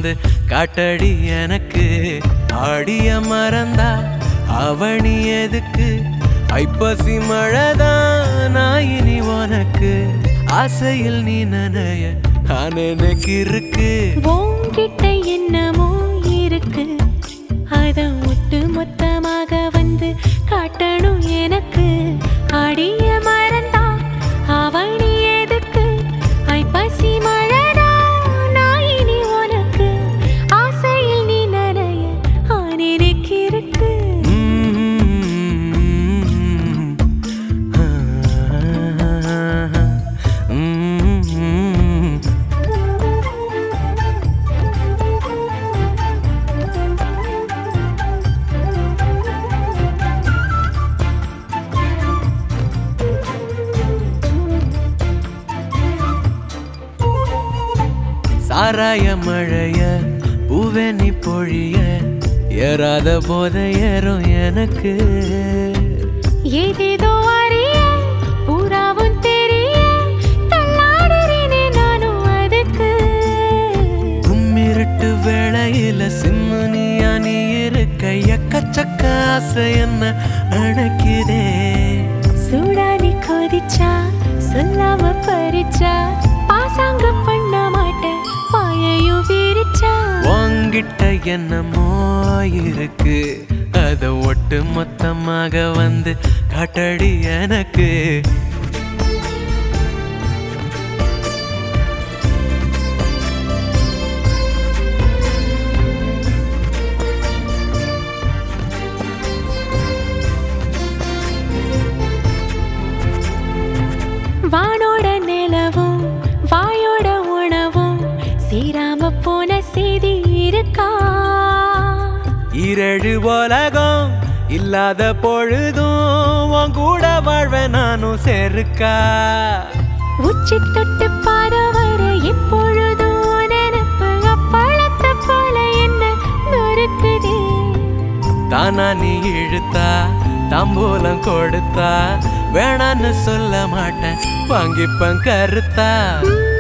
வந்து காட்டடி எனக்கு. ஆடிய மறந்தா அவனி எதுக்கு, ஐப்பசி மழைதான் நான் இனி உனக்கு. ஆசையில் நீ நனைய எனக்கு இருக்கு. உன்கிட்ட என்னமோ இருக்கு, அத ஒட்டு மொத்தமாக வந்து காட்டணும் எனக்கு. ஆடிய மறந்தா அவனி எதுக்கு, ஐப்பசி மழைதா நான் இனி உனக்கு. ஆசையில் நீ நனைய எனக்கு இருக்கு. சாராய மழைய பூவெனி பொழிய ஏறாத போத ஏறும் எனக்கு. ஏதேதோ அறிய பூராவும் தெரிய தள்ளாடுறேனே நானும் அதுக்கு. கும்மிருட்டு வேளையில சிம்மனியா நீ இருக்க, எக்கச்சக்க ஆசை என்ன அணைக்குதே. சூடானி கொதிச்சா சொல்லாம பறிச்சா, பாசாங்க பண்ண மாட்டேன் பாயையும் விரிச்சா. உன்கிட்ட என்னமோ இருக்கு, அத ஒட்டு மொத்தமாக வந்து காட்டடி எனக்கு. வானோட நிலவும் வாயோட உணவும் சீராம போன செய்தி இருக்கா. இரழு உலகம் இல்லாத பொழுதும் உன் கூட வாழ்வேன் நானும் செருக்கா. உச்சி தொட்டு பாத வர எப்பொழுதும் நினைப்பு அப்பளத்தை போல என்ன நொறுக்குதே. தானா நீ இழுத்தா தாம்பூலம் கொடுத்தா, வேணான்னு சொல்ல மாட்டேன் வாங்கிப்பேன் கருத்தா.